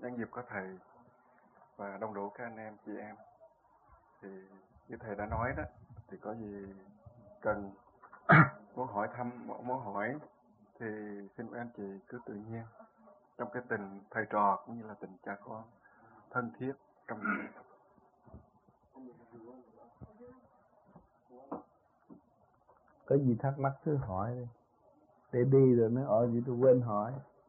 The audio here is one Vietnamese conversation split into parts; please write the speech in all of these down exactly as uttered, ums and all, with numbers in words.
nhân dịp có thầy và đông đủ các anh em chị em, thì như thầy đã nói đó, thì có gì cần muốn hỏi thăm, muốn hỏi thì xin các anh chị cứ tự nhiên, trong cái tình thầy trò cũng như là tình cha con thân thiết trong nhà. Có gì thắc mắc cứ hỏi đi, để đi rồi nói ở gì tôi quên hỏi.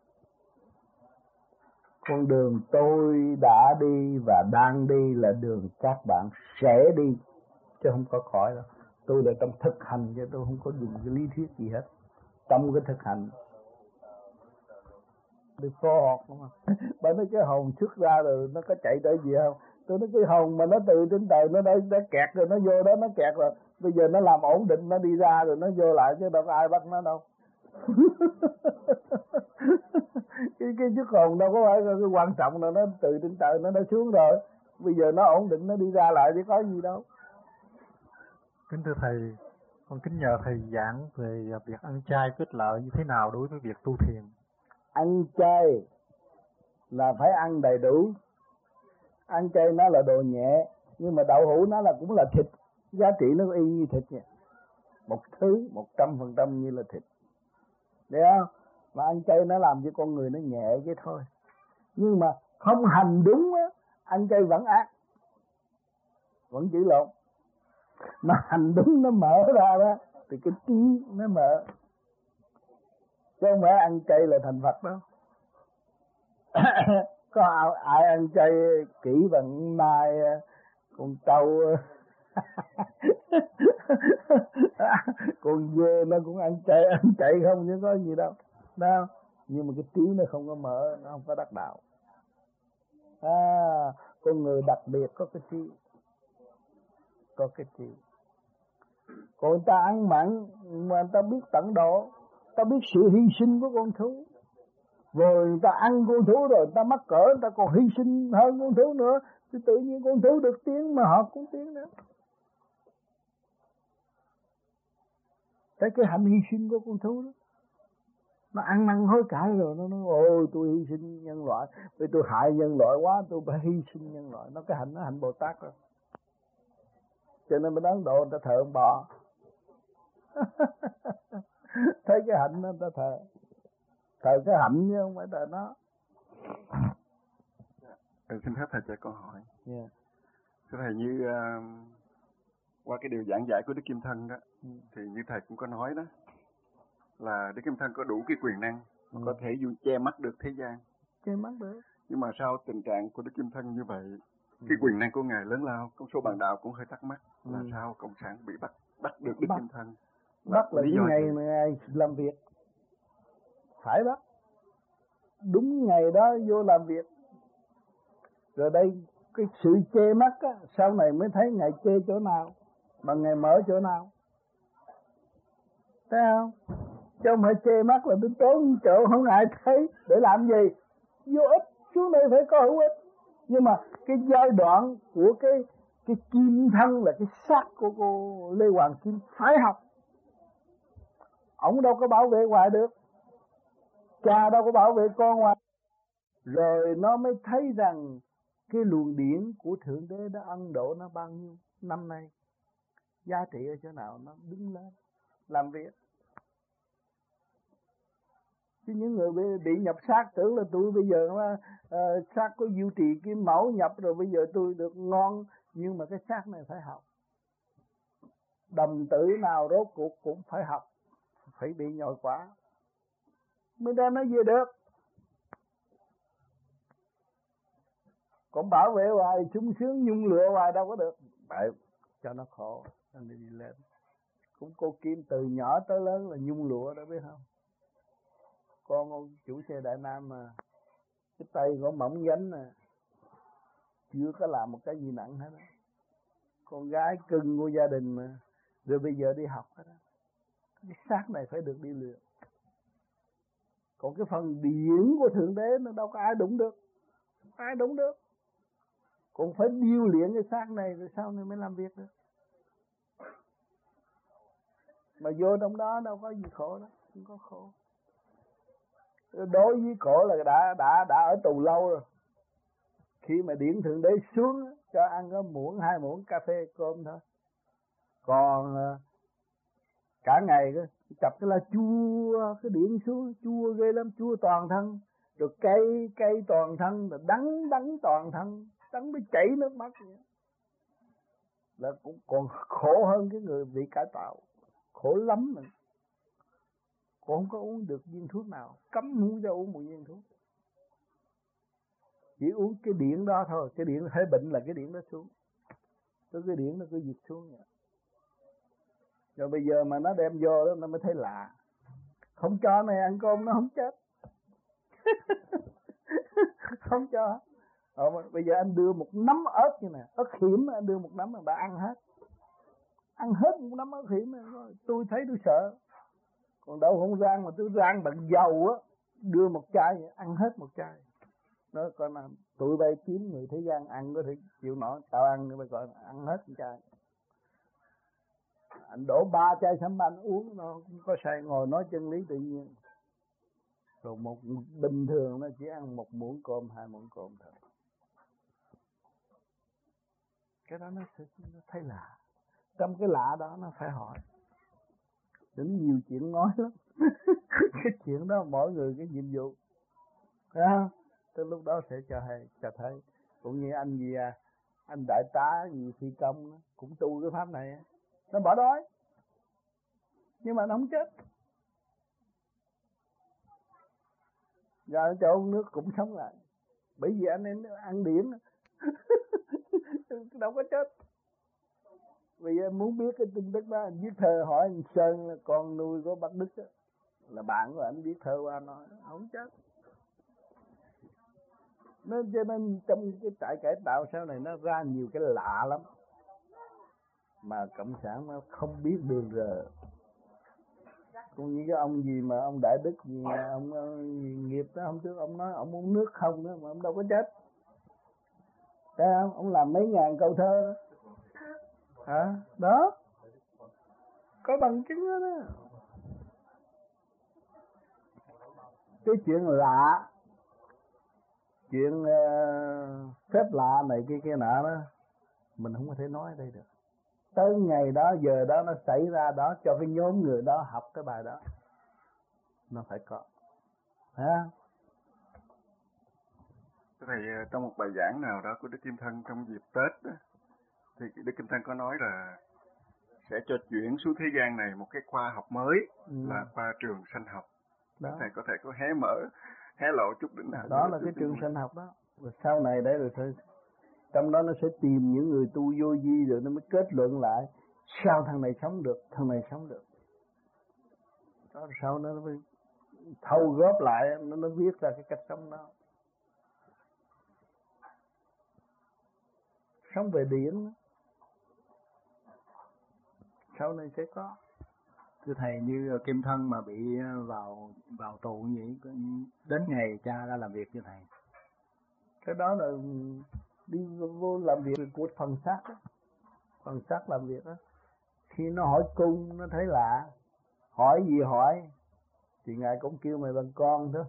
Con đường tôi đã đi và đang đi là đường các bạn sẽ đi, chứ không có khỏi đâu. Tôi là trong thực hành, chứ tôi không có dùng cái lý thuyết gì hết. Trong cái thực hành được khoa học mà. Bởi nói cái hồn xuất ra rồi nó có chạy tới gì không? Tôi nói cái hồn mà nó từ trên trời nó đã, đã kẹt rồi, nó vô đó nó kẹt rồi. Bây giờ nó làm ổn định, nó đi ra rồi nó vô lại, chứ đâu có ai bắt nó đâu. cái cái chiếc hồn đâu có phải cái quan trọng là nó từ trên trời nó đã xuống rồi. Bây giờ nó ổn định nó đi ra lại chứ có gì đâu. Kính thưa thầy, con kính nhờ thầy giảng về việc ăn chay kết lợi như thế nào đối với việc tu thiền. Ăn chay là phải ăn đầy đủ. Ăn chay nó là đồ nhẹ, nhưng mà đậu hũ nó là cũng là thịt, giá trị nó y như thịt vậy. Một thứ một trăm phần trăm như là thịt, thấy không? Mà ăn chay nó làm cho con người nó nhẹ chứ thôi. Nhưng mà không hành đúng á, ăn chay vẫn ác, vẫn chữ lộn. Mà hành đúng nó mở ra đó, thì cái trí nó mở. Chứ không phải ăn chay là thành Phật đâu. Có ai ăn chay kỹ bằng mai con trâu con dê nó cũng ăn chay, ăn chay không chứ có gì đâu đâu. Nhưng mà cái trí nó không có mở, nó không có đắc đạo. À, con người đặc biệt có cái trí, có cái trí. Còn người ta ăn mặn mà người ta biết tận độ, ta biết sự hy sinh của con thú. Rồi người ta ăn con thú rồi người ta mắc cỡ, người ta còn hy sinh hơn con thú nữa, thì tự nhiên con thú được tiếng mà họ cũng tiếng nữa. Thấy cái hạnh hy sinh của con thú đó, nó ăn năn hối cải rồi nó nói ôi tôi hy sinh nhân loại, vì tôi hại nhân loại quá, tôi phải hy sinh nhân loại. Nó cái hạnh nó hạnh Bồ Tát rồi. Cho nên bên Ấn Độ người ta thờ ông bò. Thấy cái hạnh nó người ta thờ, thờ cái hạnh chứ không phải thờ nó. Ừ, xin phép thầy cho câu hỏi. Yeah. Thưa thầy, như uh, qua cái điều giảng giải của Đức Kim Thân đó, ừ. thì như thầy cũng có nói đó, là Đức Kim Thân có đủ cái quyền năng, ừ. có thể dù che mắt được thế gian. Che mắt được. Nhưng mà sao tình trạng của Đức Kim Thân như vậy, ừ. cái quyền năng của Ngài lớn lao, con số bạn đạo cũng hơi thắc mắc, ừ. là sao Cộng sản bị bắt bắt được Đức bắt. Kim Thân? Bắt là cái ngày mà Ngài làm việc. Phải bắt. Đúng ngày đó vô làm việc. Rồi đây cái sự che mắt á, sau này mới thấy Ngài che chỗ nào, mà Ngài mở chỗ nào. Thấy không? Chứ không phải che mắt là tôi trốn chỗ không ai thấy. Để làm gì? Vô ích, xuống đây phải có hữu ích. Nhưng mà cái giai đoạn của cái cái kim thân là cái xác của cô Lê Hoàng Kim phải học. Ông đâu có bảo vệ hoài được. Cha đâu có bảo vệ con hoài. Rồi nó mới thấy rằng cái luồng điển của Thượng Đế đã Ấn Độ nó bao nhiêu năm nay, giá trị ở chỗ nào, nó đứng lên làm việc. Chứ những người bị, bị nhập xác tưởng là tôi bây giờ uh, xác có duy trì cái mẫu nhập rồi bây giờ tôi được ngon. Nhưng mà cái xác này phải học. Đồng tử nào rốt cuộc cũng phải học, phải bị nhồi quả mới đem nó về được. Còn bảo vệ hoài sung sướng nhung lụa hoài đâu có được. Vậy cho nó khổ, nó đi lên. Cũng cô Kim từ nhỏ tới lớn là nhung lụa đó biết không? Con ông chủ xe Đại Nam mà cái tay có mỏng gánh nè, chưa có làm một cái gì nặng hết đó. Con gái cưng của gia đình mà, rồi bây giờ đi học hết đó. Cái xác này phải được đi luyện. Còn cái phần điển của Thượng Đế nó đâu có ai đụng được, ai đụng được. Còn phải điêu luyện cái xác này rồi sau này mới làm việc được. Mà vô trong đó đâu có gì khổ đó, không có khổ. Đối với khổ là đã đã đã ở tù lâu rồi. Khi mà điện thượng đế xuống cho ăn có muỗng hai muỗng cà phê cơm thôi. Còn cả ngày đó chập cái là chua, cái điện xuống chua ghê lắm, chua toàn thân, rồi cay cay toàn thân, rồi đắng đắng toàn thân, đắng mới chảy nước mắt vậy. Là cũng còn khổ hơn cái người bị cải tạo, khổ lắm mà. Còn không có uống được viên thuốc nào, cấm uống cho uống một viên thuốc, chỉ uống cái điện đó thôi. Cái điện thấy bệnh là cái điện đó xuống, tới cái điện nó cứ dịch xuống vậy. Rồi bây giờ mà nó đem vô đó nó mới thấy lạ. Không cho này ăn cơm nó không chết. Không cho. Rồi bây giờ anh đưa một nắm ớt như này, ớt hiểm anh đưa một nắm mà bà ăn hết. Ăn hết một nắm ớt hiểm này. Tôi thấy tôi sợ. Còn đâu không rang mà tôi rang bằng dầu á, đưa một chai ăn hết một chai. Nó coi là tụi bay kiếm người thế gian ăn có thể chịu nổi, tao ăn nữa, bây giờ ăn hết một chai. Anh đổ ba chai sâm anh uống nó không có say, ngồi nói chân lý tự nhiên. Rồi một bình thường nó chỉ ăn một muỗng cơm, hai muỗng cơm thôi. Cái đó nó sẽ nó thấy lạ. Trong cái lạ đó nó phải hỏi. Đến nhiều chuyện nói lắm. Cái chuyện đó mỗi người cái nhiệm vụ. Thấy không? Tới lúc đó sẽ cho hay, cho thấy. Cũng như anh gì à, anh đại tá gì phi công đó, cũng tu cái pháp này. Nó bỏ đói. Nhưng mà nó không chết. Rồi cho uống nước cũng sống lại. Bởi vì anh em ăn điển. Đâu có chết. Vì em muốn biết cái tin tức đó, anh viết thơ hỏi anh Sơn là con nuôi của bác Đức đó, là bạn của anh viết thơ qua nói không chết. Nên cho nên trong cái trại cải tạo sau này nó ra nhiều cái lạ lắm mà cộng sản nó không biết đường rờ. Cũng như cái ông gì mà ông Đại Đức gì mà ông gì nghiệp đó, hôm trước ông nói ông uống nước không đó mà ông đâu có chết. Thấy không? Ông làm mấy ngàn câu thơ đó. Hả? Đó. Có bằng chứng đó đó. Cái chuyện lạ, chuyện uh, phép lạ này kia kia nọ đó, mình không có thể nói ở đây được. Tới ngày đó, giờ đó nó xảy ra đó, cho cái nhóm người đó học cái bài đó. Nó phải có. Hả? Thầy, trong một bài giảng nào đó của Đức Kim Thân trong dịp Tết đó, thì Đức Kim Thân có nói là sẽ cho chuyển xuống thế gian này một cái khoa học mới, ừ. là khoa trường sanh học. Đó. Thầy có thể có hé mở, hé lộ chút đỉnh nào. Đó là cái trường sanh học đó. Rồi sau này đấy rồi thôi. Trong đó nó sẽ tìm những người tu vô vi rồi nó mới kết luận lại sao thằng này sống được, thằng này sống được. Đó sau nó mới thâu góp lại, nó nó viết ra cái cách sống đó. Sống về điển sau này sẽ có. Thưa thầy, như Kim Thân mà bị vào vào tù như vậy, đến ngày cha ra làm việc với thầy. Cái đó là đi vô làm việc của phần xác đó. Phần xác làm việc đó. Khi nó hỏi cung nó thấy lạ, hỏi gì hỏi thì ngài cũng kêu mày bằng con thôi.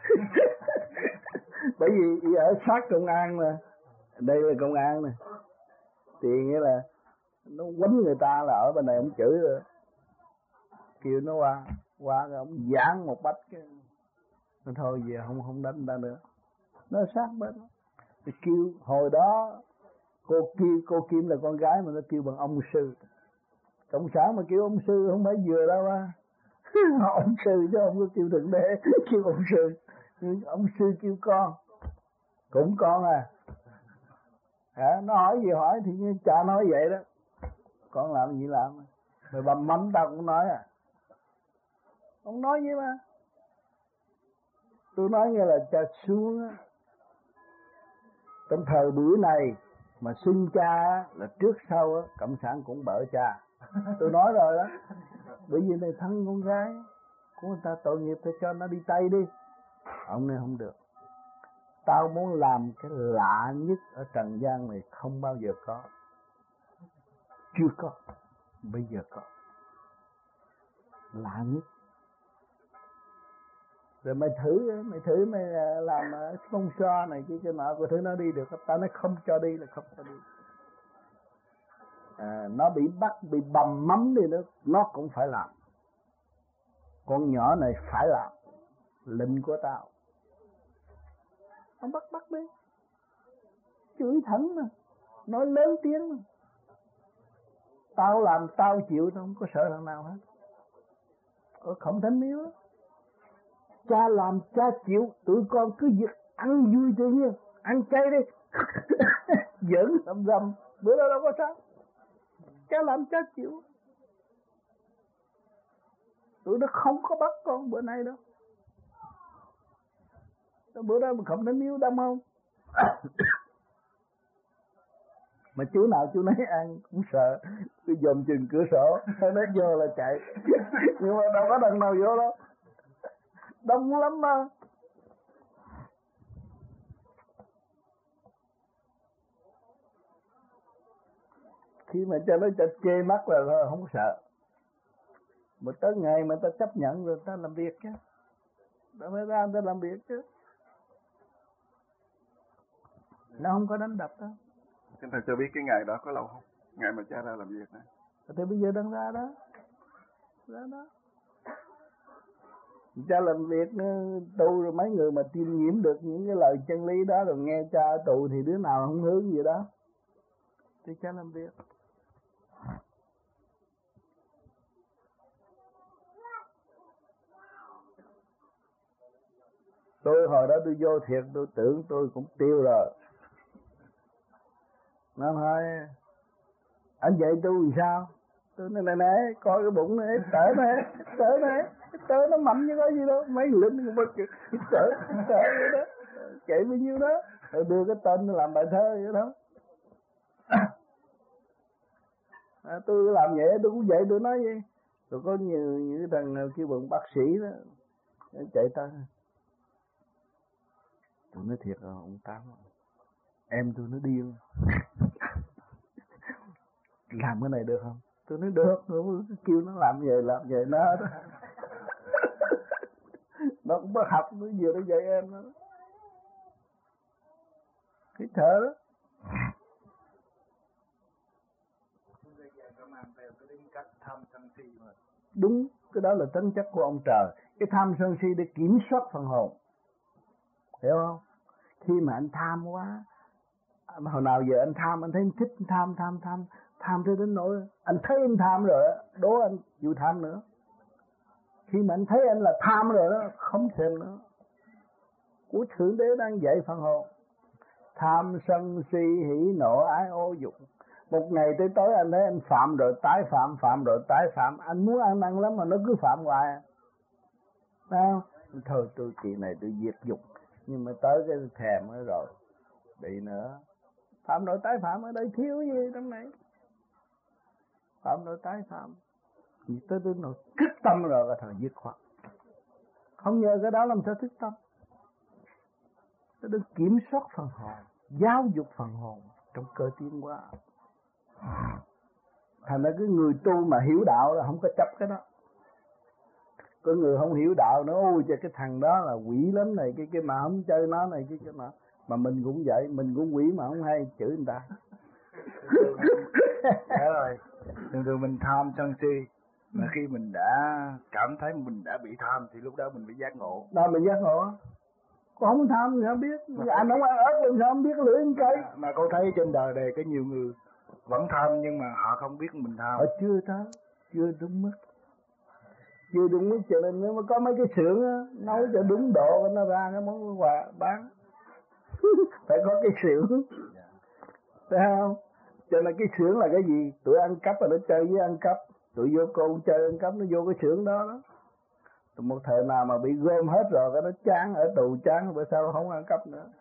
Bởi vì ở sát công an mà, đây là công an nè, thì nghĩa là nó quánh người ta là ở bên này ông chửi rồi, kêu nó qua qua rồi ông giảng một bách cái nó thôi về không không đánh ta nữa. Nó sát bên đó. Thì kêu hồi đó cô Kim cô Kim là con gái mà nó kêu bằng ông sư. Cộng sản mà kêu ông sư không phải vừa đâu á. Ông sư chứ không có kêu thượng đế, kêu ông sư. Ông sư kêu con, cũng con à. Hả? Nó hỏi gì hỏi thì như cha nói vậy đó. Con làm gì làm. Rồi bầm mắm tao cũng nói à. Ông nói vậy mà. Tôi nói nghe là cha xuống á. Trong thời buổi này mà xưng cha là trước sau á, cộng sản cũng bợ cha. Tôi nói rồi đó. Bởi vì này thân con gái của người ta tội nghiệp thì cho nó đi Tây đi. Ông này không được. Tao muốn làm cái lạ nhất ở trần gian này không bao giờ có. Chưa có. Bây giờ có. Lạ nhất. Rồi mày thử, mày thử mày làm sponsor này kia cái nọ, coi thử nó đi được không? Tao nói không cho đi là không cho đi. À, nó bị bắt, bị bầm mắm đi nữa, nó cũng phải làm. Con nhỏ này phải làm, lệnh của tao. Nó bắt bắt đi, chửi thẳng mà, nói lớn tiếng mà. Tao làm tao chịu, tao không có sợ thằng nào hết. Ở Khổng Thánh Miếu đó, cha làm cha chịu, tụi con cứ việc ăn vui tự nhiên, ăn chay đi. Giỡn rầm rầm, bữa đó đâu có sao. Cha làm cha chịu. Tụi nó không có bắt con bữa nay đâu. Bữa đó mà Khổng Thánh Miếu đông không? Mà chú nào chú nấy ăn cũng sợ, cứ dòm chừng cửa sổ, nó vô là chạy. Nhưng mà đâu có đằng nào vô đâu, đông lắm mà. Khi mà cho nó cho chê mắt là thôi, không sợ. Mà tới ngày mà ta chấp nhận rồi ta làm việc chứ, ta mới ra ta làm việc chứ. Nó không có đánh đập đâu. Xin thầy cho biết cái ngày đó có lâu không? Ngày mà cha ra làm việc này. Thì bây giờ đang ra đó. Ra đó. Cha làm việc tu rồi mấy người mà tiêm nhiễm được những cái lời chân lý đó rồi nghe cha ở tù thì đứa nào không hướng gì đó. Thì cha làm việc. Tôi hồi đó tôi vô thiệt tôi tưởng tôi cũng tiêu rồi. Nó hỏi anh dạy tôi làm sao? Tôi nói này nè, coi cái bụng này, tớ này, tớ này, tớ nó mạnh như có gì đâu, mấy lính cũng bất kì, tớ, tớ vậy đó, chạy bao nhiêu đó, rồi đưa cái tên nó làm bài thơ vậy đó. À, tôi làm vậy, tôi cũng vậy, tôi nói vậy. Rồi có nhiều những thằng kêu bằng bác sĩ đó, chạy tới. Tôi nói thiệt rồi, ông Tám, em tôi nó điên. Làm cái này được không? Tôi nói được, tôi kêu nó làm về, làm về nó đó. Nó cũng có học, nó vừa nó dạy em đó. Cái thở đó. Đúng, cái đó là tính chất của ông trời. Cái tham sân si để kiểm soát phần hồn. Hiểu không? Khi mà anh tham quá, hồi nào giờ anh tham, anh thấy anh thích tham, tham, tham, tham tới đến nỗi anh thấy anh tham rồi, đố anh chịu tham nữa. Khi mà anh thấy anh là tham rồi đó, không thêm nữa. Của Thượng Đế đang dạy phần hồn. Tham sân si hỉ nộ ái ô dục. Một ngày tới tối anh thấy anh phạm rồi tái phạm, phạm rồi tái phạm. Anh muốn ăn năn lắm mà nó cứ phạm hoài. Thấy không? Thôi tôi kỳ này tôi diệt dục. Nhưng mà tới cái thèm nữa rồi, bị nữa. Phạm rồi tái phạm ở đây thiếu gì trong này. Phạm rồi tái phạm. Tới tới nỗi thức tâm rồi là thời dứt khoát. Không nhờ cái đó làm sao thức tâm. Tôi được kiểm soát phần hồn, giáo dục phần hồn trong cơ tiến hóa. Thành ra cái người tu mà hiểu đạo là không có chấp cái đó. Có người không hiểu đạo nữa, ôi trời cái thằng đó là quỷ lắm này, cái cái mà không chơi nó này, cái cái mà mà mình cũng vậy, mình cũng quỷ mà không hay chửi người ta. Dạ rồi, thường thường mình tham sân si, mà khi mình đã cảm thấy mình đã bị tham thì lúc đó mình bị giác ngộ. Đó mình giác ngộ. Con không tham thì không biết, mà anh không ăn ớt làm sao không biết lưỡi ăn cây. Mà con thấy trên đời này có nhiều người vẫn tham nhưng mà họ không biết mình tham. Họ chưa tới, chưa đúng mức. Chưa đúng mức cho nên nếu mà có mấy cái xưởng á, nấu cho đúng độ nó ra cái món quà bán. Phải có cái xưởng. Thấy không? Cho nên cái xưởng là cái gì? Tụi ăn cắp là nó chơi với ăn cắp. Tụi vô con chơi ăn cắp nó vô cái xưởng đó đó. Tụi một thời nào mà bị gom hết rồi cái nó chán, ở tù chán, bữa sau không ăn cắp nữa.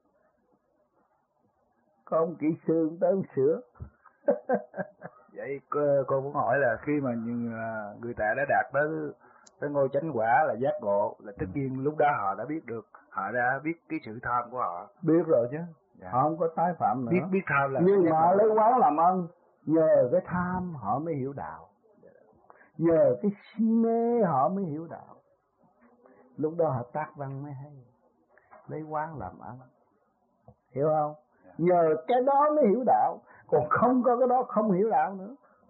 Có ông kỹ sư tới ông sửa. Vậy cô, cô muốn hỏi là khi mà những người ta đã đạt tới tới ngôi chánh quả là giác ngộ, là tất nhiên lúc đó họ đã biết được, họ đã biết cái sự tham của họ. Biết rồi chứ. Dạ. Họ không có tái phạm nữa. Biết biết tham là. Nhưng mà lấy quán làm ơn, nhờ cái tham họ mới hiểu đạo. Nhờ cái si mê họ mới hiểu đạo. Lúc đó họ tác văn mới hay, lấy quán làm ăn, hiểu không? Nhờ cái đó mới hiểu đạo, còn không có cái đó không hiểu đạo nữa.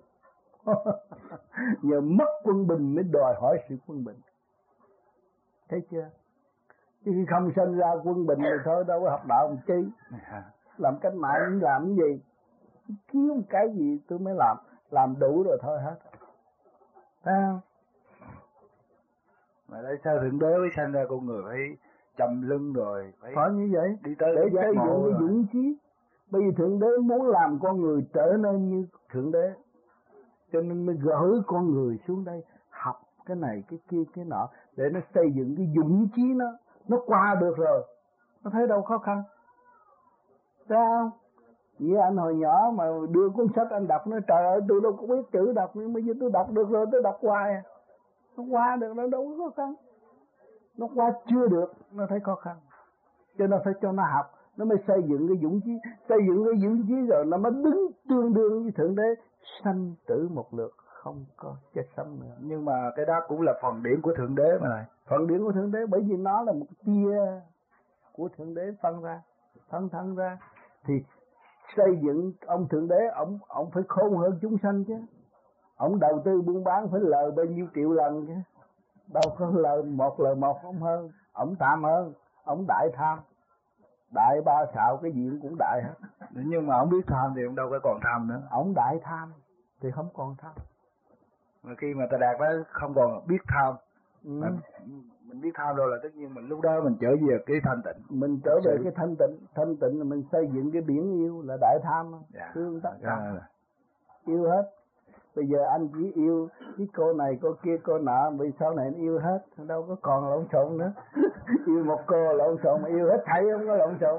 Nhờ mất quân bình mới đòi hỏi sự quân bình, thấy chưa? Chứ khi không sinh ra quân bình thì thôi đâu có học đạo làm chi. Làm cách mạng làm cái gì? Kiếm cái gì tôi mới làm, làm đủ rồi thôi hết. Thấy không? Mà tại sao Thượng Đế mới sanh ra con người phải chầm lưng rồi phải phải như vậy đi tới để xây dựng rồi. cái dũng chí. Bởi vì Thượng Đế muốn làm con người trở nên như Thượng Đế, cho nên mới gửi con người xuống đây học cái này cái kia cái nọ để nó xây dựng cái dũng chí. Nó nó qua được rồi, nó thấy đâu khó khăn. Sao? Vì anh hồi nhỏ mà đưa cuốn sách anh đọc, nó trời ơi tôi đâu có biết chữ đọc, nhưng mà giờ tôi đọc được rồi, tôi đọc hoài. Nó qua được, nó đâu có khó khăn. Nó qua chưa được, nó thấy khó khăn. Cho nên phải cho nó học, nó mới xây dựng cái dũng chí. Xây dựng cái dũng chí rồi nó mới đứng tương đương với Thượng Đế, sanh tử một lượt, không có chết sống nữa. Nhưng mà cái đó cũng là phần điển của Thượng Đế mà này. Phần điển của Thượng Đế, bởi vì nó là một tia của Thượng Đế phân ra, phân thân ra. Thì xây dựng ông Thượng Đế, ông ông phải khôn hơn chúng sanh chứ. Ông đầu tư buôn bán phải lời bao nhiêu triệu lần chứ. Đâu có lời một lời một không hơn. Ông tham hơn, ông đại tham. Đại ba xạo cái gì cũng đại hết. Nhưng mà ông biết tham thì ông đâu có còn tham nữa. Ông đại tham thì không còn tham. Mà khi mà ta đạt đó không còn biết tham. Ừ. Mà mình biết tham rồi là tất nhiên mình lúc đó mình trở về cái thanh tịnh. Mình trở về cái thanh tịnh. Thanh tịnh là mình xây dựng cái biển yêu là đại tham. Dạ. Thương tất cả. Dạ. Yêu hết. Bây giờ anh chỉ yêu cái cô này, cô kia, cô nọ, vì sau này anh yêu hết, đâu có còn lộn xộn nữa. Yêu một cô lộn xộn, mà yêu hết thảy không có lộn xộn.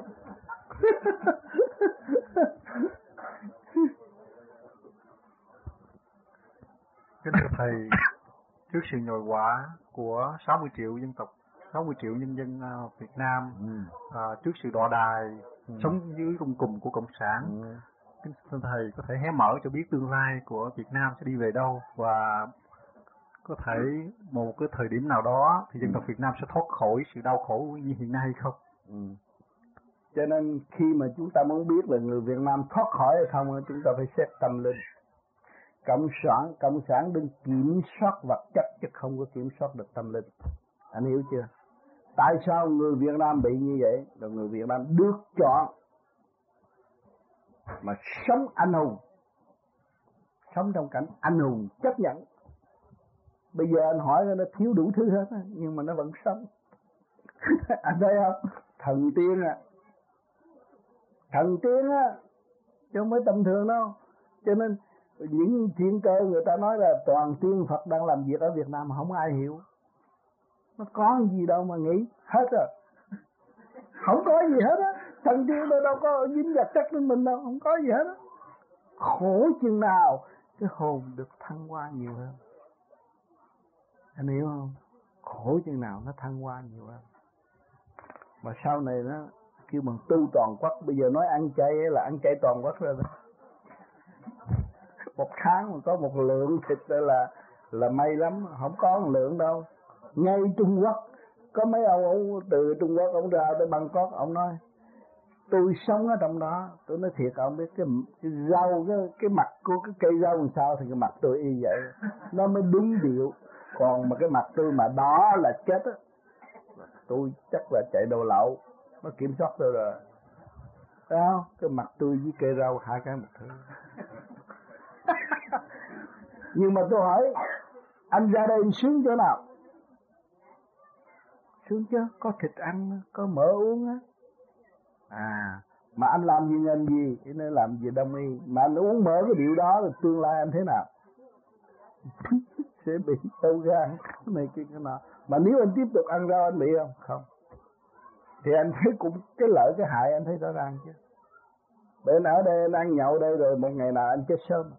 Kính thưa Thầy, trước sự nhồi quả của sáu mươi triệu dân tộc, sáu mươi triệu nhân dân Việt Nam, ừ. à, trước sự đọa đài, ừ. sống dưới cung cùng của Cộng sản, ừ. kính thưa Thầy có thể hé mở cho biết tương lai của Việt Nam sẽ đi về đâu, và có thể một cái thời điểm nào đó thì dân tộc Việt Nam sẽ thoát khỏi sự đau khổ như hiện nay hay không? Ừ. Cho nên khi mà chúng ta muốn biết là người Việt Nam thoát khỏi hay không, chúng ta phải xét tâm linh. Cộng sản, Cộng sản đừng kiểm soát vật chất chứ không có kiểm soát được tâm linh. Anh hiểu chưa? Tại sao người Việt Nam bị như vậy? Là người Việt Nam được chọn mà sống anh hùng, sống trong cảnh anh hùng chấp nhận. Bây giờ anh hỏi nó thiếu đủ thứ hết, nhưng mà nó vẫn sống. Anh thấy không? Thần tiên à, thần tiên á, chứ không phải tầm thường đâu. Cho nên những thiên cơ người ta nói là toàn tiên Phật đang làm việc ở Việt Nam mà không ai hiểu. Nó có gì đâu mà nghĩ, hết rồi. Không có gì hết á. Thần tiên đâu, đâu có dính vật chất lên mình đâu, không có gì hết á. Khổ chừng nào cái hồn được thăng hoa nhiều hơn. Anh hiểu không? Khổ chừng nào nó thăng hoa nhiều hơn. Mà sau này nó kêu bằng tu toàn quốc. Bây giờ nói ăn chay là ăn chay toàn quốc rồi đó. Một tháng mà có một lượng thịt là là may lắm, không có một lượng đâu. Ngay Trung Quốc có mấy ông, ông từ Trung Quốc ông ra tới Bangkok, ông nói tôi sống ở trong đó. Tôi nói thiệt, ông biết cái, cái rau cái, cái mặt của cái cây rau làm sao thì cái mặt tôi y vậy, nó mới đúng điệu. Còn mà cái mặt tôi mà đó là chết á, tôi chắc là chạy đầu lậu, nó kiểm soát tôi rồi. Thấy không? Cái mặt tôi với cây rau hai cái một thứ. Nhưng mà tôi hỏi anh ra đây anh sướng chỗ nào? Sướng chứ, có thịt ăn, có mỡ uống á. À, mà anh làm gì ngành gì? Nên làm gì đông y. Mà anh uống mỡ cái điều đó là tương lai anh thế nào? Sẽ bị sâu gan này kia cái nọ. Mà nếu anh tiếp tục ăn rau anh bị không? Không. Thì anh thấy cũng cái lợi cái hại anh thấy rõ ràng chứ. Bởi anh ở đây anh ăn nhậu đây rồi một ngày nào anh chết sớm.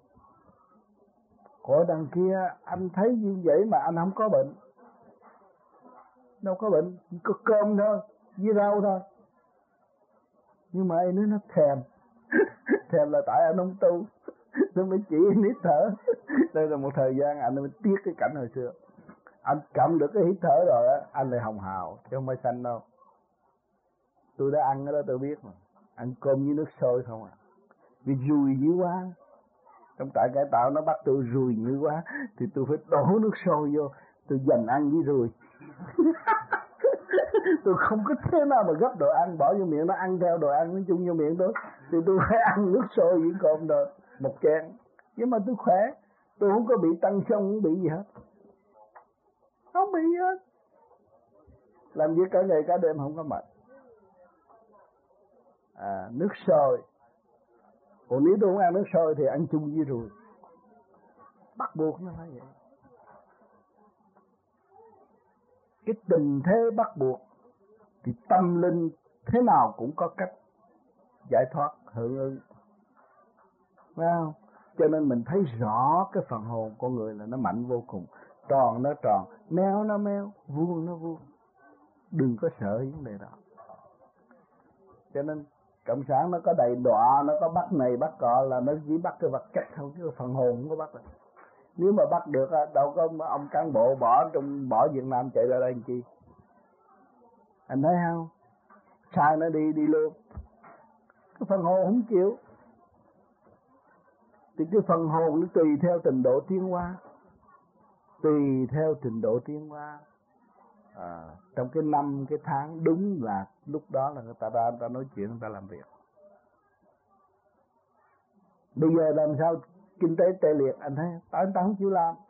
Ở đằng kia anh thấy như vậy mà anh không có bệnh. Đâu có bệnh, chỉ có cơm thôi, với rau thôi. Nhưng mà ai nói nó thèm. Thèm là tại anh không tu. Nó mới chỉ anh ít thở. Đây là một thời gian anh mới tiếc cái cảnh hồi xưa. Anh cầm được cái hít thở rồi á, anh lại hồng hào chứ không phải xanh đâu. Tôi đã ăn cái đó tôi biết mà. Ăn cơm với nước sôi không à. Vì rùi dữ quá. Trong trại cải tạo nó bắt tôi rùi dữ quá thì tôi phải đổ nước sôi vô, tôi dành ăn với rùi. Tôi không có thế nào mà gấp đồ ăn bỏ vô miệng nó ăn theo đồ ăn nó chung vô miệng tôi, thì tôi phải ăn nước sôi với cơm rồi một chén. Nhưng mà tôi khỏe, tôi không có bị tăng cân, không bị gì hết, không bị gì hết. Làm việc cả ngày cả đêm không có mệt. À, nước sôi. Còn nếu tôi không ăn nước sôi thì ăn chung với rùi, bắt buộc nó phải vậy. Cái tình thế bắt buộc thì tâm linh thế nào cũng có cách giải thoát hưởng ứng, phải không? Cho nên mình thấy rõ cái phần hồn con người là nó mạnh vô cùng. Tròn nó tròn, méo nó méo, vuông nó vuông. Đừng có sợ vấn đề đó. Cho nên cộng sản nó có đầy đọa, nó có bắt này bắt cọ là nó chỉ bắt cái vật chất không, chứ phần hồn không có bắt được. Nếu mà bắt được đâu có ông cán bộ bỏ trong bỏ Việt Nam chạy ra đây làm chi. Anh thấy không? Sai nó đi đi luôn. Cái phần hồn không chịu. Thì cái phần hồn nó tùy theo trình độ tiến hóa, tùy theo trình độ tiến hóa. À, trong cái năm cái tháng đúng là lúc đó là người ta ra người ta nói chuyện, người ta làm việc. Bây giờ làm sao kinh tế tê liệt, anh thấy tại người ta không chịu làm.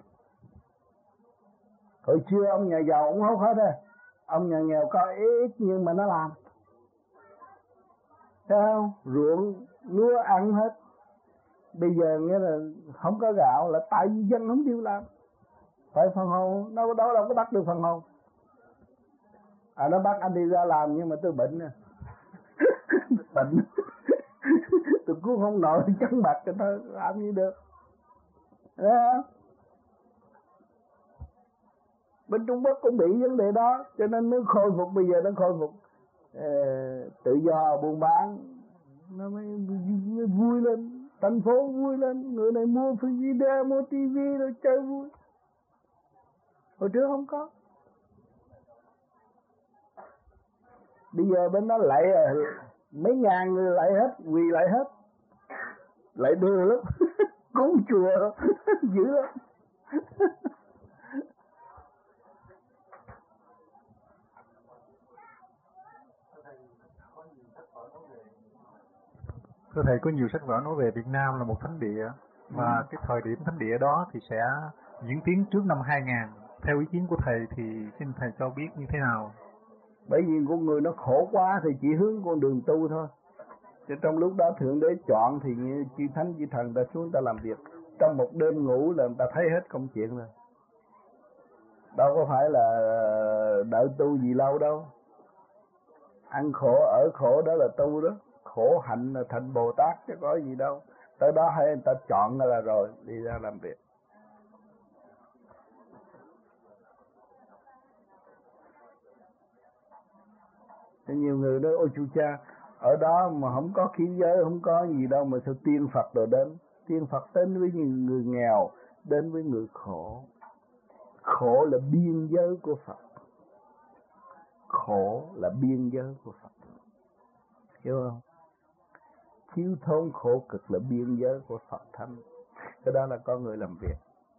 Hồi xưa ông nhà giàu cũng hốt hết á, ông nhà nghèo có ít nhưng mà nó làm, thấy không? Ruộng lúa ăn hết. Bây giờ nghĩa là không có gạo là tại vì dân không chịu làm. Phải phần hồn đâu đâu đâu có bắt được phần hồn. À, nó bắt anh đi ra làm nhưng mà tôi bệnh nè. Bệnh. Tôi cũng không nổi chấn mặt cho tôi làm gì được. Thấy không? Bên Trung Quốc cũng bị vấn đề đó, cho nên nó khôi phục, bây giờ nó khôi phục ờ, tự do buôn bán, nó mới, mới vui lên, thành phố vui lên, người này mua video, mua tivi rồi chơi vui. Hồi trước không có. Bây giờ bên đó lại mấy ngàn người lại hết, quỳ lại hết, lại đưa lắm, cúng chùa dữ lắm. Thưa thầy, có nhiều sách vở nói về Việt Nam là một thánh địa, và ừ. cái thời điểm thánh địa đó thì sẽ diễn tiến trước năm hai nghìn. Theo ý kiến của thầy thì xin thầy cho biết như thế nào? Bởi vì con người nó khổ quá thì chỉ hướng con đường tu thôi. Chứ trong lúc đó Thượng Đế chọn thì chư thánh chư thần ta xuống ta làm việc. Trong một đêm ngủ là người ta thấy hết công chuyện rồi. Đâu có phải là đợi tu gì lâu đâu. Ăn khổ ở khổ đó là tu đó. Khổ hạnh là thành Bồ Tát chứ có gì đâu. Tới đó hay người ta chọn là rồi đi ra làm việc. Nhiều người nói ôi chú cha, ở đó mà không có khí giới, không có gì đâu mà sao tiên Phật rồi đến. Tiên Phật đến với những người nghèo, đến với người khổ. Khổ là biên giới của Phật. Khổ là biên giới của Phật. Hiểu không? Thiếu thốn khổ cực là biên giới của Phật Thánh. Cái đó là có người làm việc.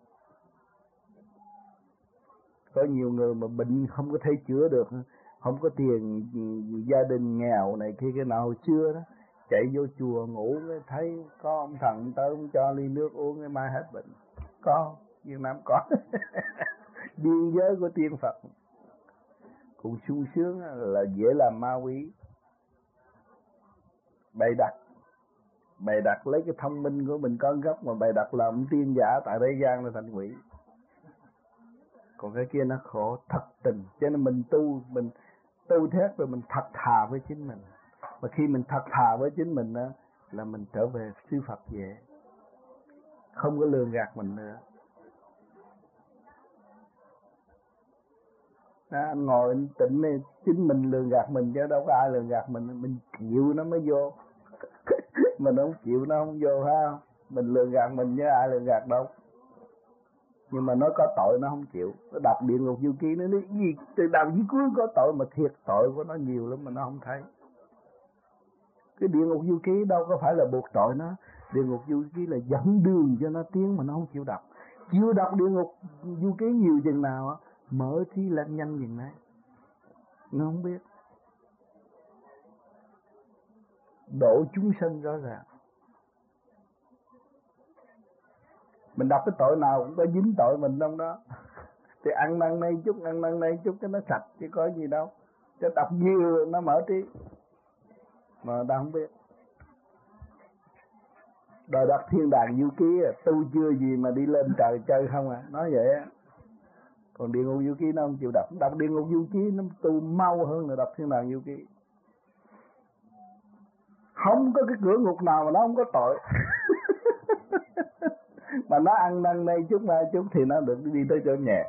Có nhiều người mà bệnh không có thể chữa được, không có tiền, gia đình nghèo này kia cái nào hồi xưa đó, chạy vô chùa ngủ thấy có ông thần tới ông cho ly nước uống cái mai hết bệnh. Có, Việt Nam có. Biên giới của tiên Phật. Cũng sung sướng là dễ làm ma quỷ. Bày đặt Bày đặt lấy cái thông minh của mình con gốc mà bày đặt làm tiên giả tại thế gian là thành quỷ. Còn cái kia nó khổ thật tình. Cho nên mình tu, mình tu thét rồi mình thật thà với chính mình. Và khi mình thật thà với chính mình đó, là mình trở về sư Phật về. Không có lường gạt mình nữa. Đó, anh ngồi anh tỉnh này, chính mình lường gạt mình chứ đâu có ai lường gạt mình. Mình chịu nó mới vô. Mình không chịu nó không vô ha. Mình lường gạt mình chứ ai lường gạt đâu. Nhưng mà nó có tội nó không chịu. Nó đọc địa ngục du ký nó nói gì từ đầu chí cuối có tội, mà thiệt tội của nó nhiều lắm mà nó không thấy. Cái địa ngục du ký đâu có phải là buộc tội nó. Địa ngục du ký là dẫn đường cho nó tiến mà nó không chịu đọc. Chịu đọc địa ngục du ký nhiều chừng nào mở trí lên nhanh chừng đấy. Nó không biết. Độ chúng sinh rõ ràng. Mình đọc cái tội nào cũng có dính tội mình trong đó. Thì ăn năn nay chút, ăn năn nay chút cái nó sạch chứ có gì đâu. Chứ đọc nhiều nó mở trí. Mà ta không biết. Đời đọc thiên đàng du ký tu chưa gì mà đi lên trời chơi không à. Nói vậy á. Còn địa ngục du ký nó không chịu đọc. Đọc địa ngục du ký nó tu mau hơn là đọc thiên đàng du ký. Không có cái cửa ngục nào mà nó không có tội. Mà nó ăn năn nay chút ba chút thì nó được đi tới chỗ nhẹ.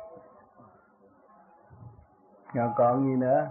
Còn còn gì nữa?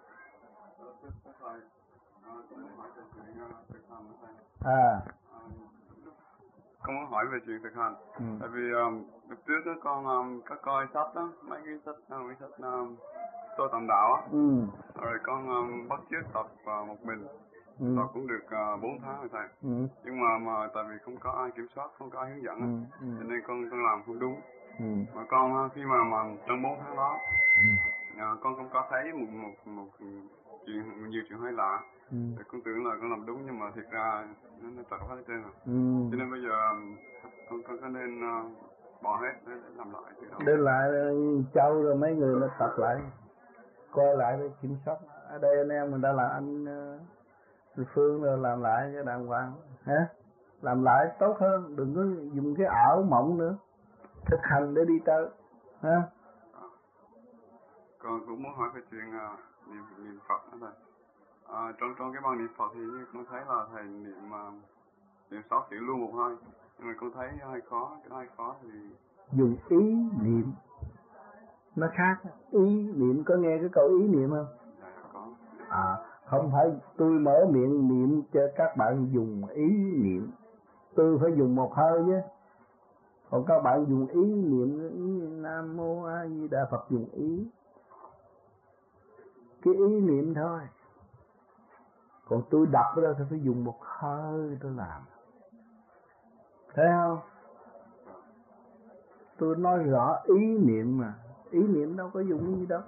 À. Con muốn hỏi về chuyện thực hành. Ừ. Tại vì um, lúc trước đó con um, có coi sách đó, mấy cái sách, uh, mấy sách um, tôi tầm đạo á. Ừ. Rồi con um, bắt chước tập uh, một mình. Ừ. Tập cũng được uh, bốn tháng rồi thầy. Ừ. Nhưng mà mà tại vì không có ai kiểm soát, không có ai hướng dẫn á, ừ. ừ. cho nên con con làm không đúng. Ừ. Mà con uh, khi mà mà trong bốn tháng đó, ừ. uh, con không có thấy một một một chuyện nhiều chuyện hay lạ. Ừ. Thì con tưởng là con làm đúng nhưng mà thiệt ra nó, nó trật hết trơn rồi. Ừ. Cho nên bây giờ con con có nên uh, bỏ hết để, để làm lại từ đầu. Đến lại Châu rồi mấy người nó tập lại, coi lại để kiểm soát. Ở đây anh em mình đã là anh uh, Phương rồi làm lại cái đàng hoàng, hả? Làm lại tốt hơn, đừng có dùng cái ảo mộng nữa. Thực hành để đi tới, ha? Con cũng muốn hỏi về chuyện uh, niệm niệm Phật đó thầy. À, trong trong cái ban niệm Phật thì như con thấy là thầy niệm uh, niệm sáu chữ luôn một hơi, nhưng mà con thấy hơi khó, cái hơi khó thì dùng ý niệm nó khác. Ý niệm có nghe cái câu ý niệm không? Dạ có. À, không phải tôi mở miệng niệm cho các bạn dùng ý niệm, tôi phải dùng một hơi chứ. Còn các bạn dùng ý niệm, ý Nam Mô A Di Đà Phật dùng ý, cái ý niệm thôi. Còn tôi đọc ở đó thì phải dùng một hơi tôi làm. Thấy không? Tôi nói rõ ý niệm mà. Ý niệm đâu có dùng gì đâu.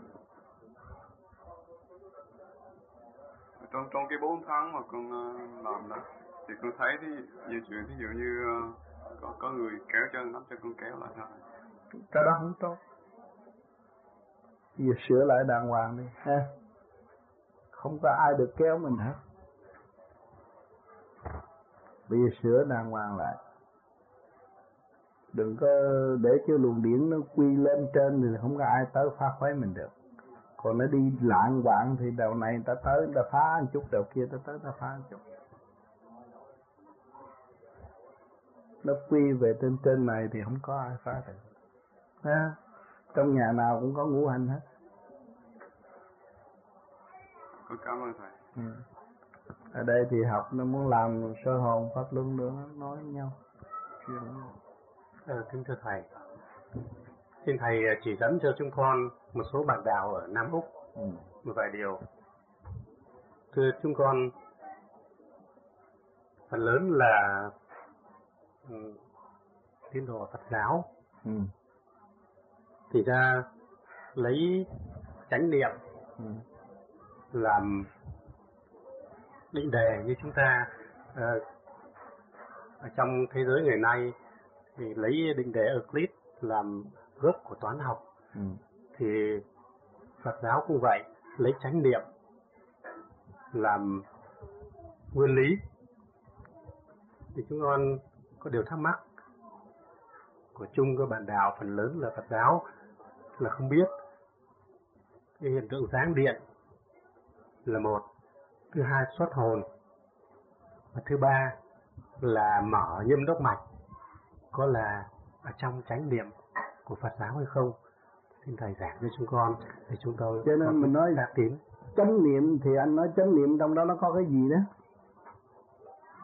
Trong trong cái bốn tháng mà con uh, làm đó thì con thấy thì nhiều chuyện, ví dụ như uh, có có người kéo chân nắm cho con kéo lại thôi. Cái đó không tốt. Giờ sửa lại đàng hoàng đi ha. Không có ai được kéo mình hết. Bây giờ sửa đàng hoàng lại. Đừng có để cho luồng điển nó quy lên trên thì không có ai tới phá khuấy mình được. Còn nó đi lạng quạng thì đầu này người ta tới người ta phá một chút, đầu kia ta tới ta phá một chút. Nó quy về trên trên này thì không có ai phá được. Ha? Trong nhà nào cũng có ngũ hành hết. Con cảm ơn thầy. Ừ. Ở đây thì học nó muốn làm sơ hồn pháp luân nữa, nói với nhau. Chuyện Ờ, kính thưa thầy, xin thầy chỉ dẫn cho chúng con một số bạn đạo ở Nam Úc ừ. một vài điều. Thưa chúng con, phần lớn là um, tín đồ Phật giáo, ừ. thì ra lấy chánh niệm ừ. làm định đề như chúng ta uh, ở trong thế giới ngày nay. Thì lấy định đề Euclid làm gốc của toán học, ừ. thì Phật giáo cũng vậy, lấy chánh niệm làm nguyên lý. Thì chúng con có điều thắc mắc của chung các bạn đạo phần lớn là Phật giáo là không biết cái hiện tượng giáng điện là một, thứ hai xuất hồn, và thứ ba là mở nhâm đốc mạch có là ở trong chánh niệm của Phật giáo hay không? Xin thầy giảng cho chúng con để chúng tôi. Cho nên mình nói là tín chánh niệm thì anh nói chánh niệm trong đó nó có cái gì đó?